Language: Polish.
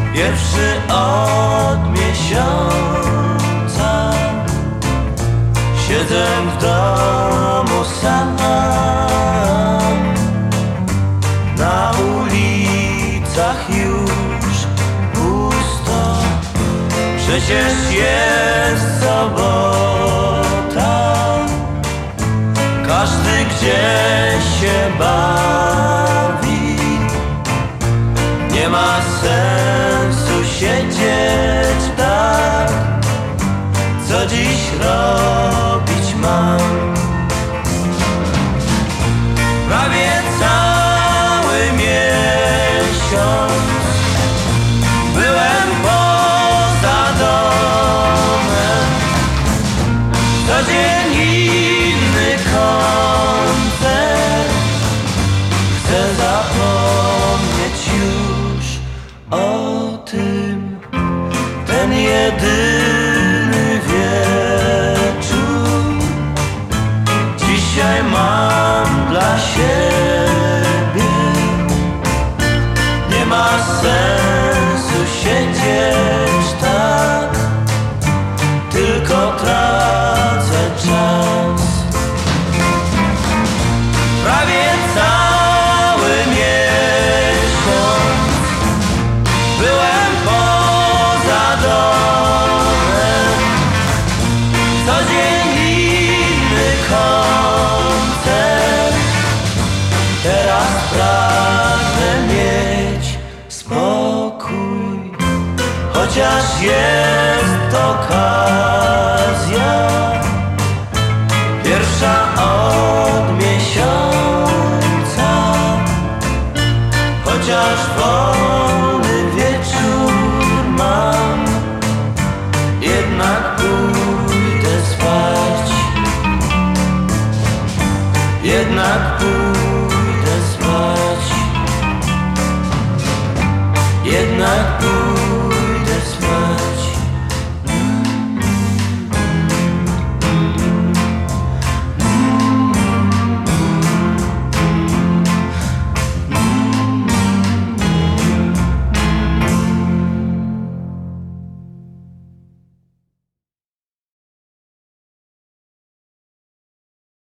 pierwszy od miesiąca. Siedzę w domu sam, na ulicach już pusto. Przecież jest sobota, każdy gdzieś się bawi. Nie ma sensu siedzieć tak, co dziś robić mam. Prawie cały miesiąc byłem poza domem. Co dzień inny koncert. Chcę zapomnieć już o tym. Ten jedyny wieczór dzisiaj mam dla siebie. Nie ma sensu siedzieć tak, tylko tracę czas. Prawie cały miesiąc byłem poza domem. Co dzień inny koncert. Teraz pragnę mieć spokój, chociaż jest okazja, pierwsza od miesiąca. Chociaż wolę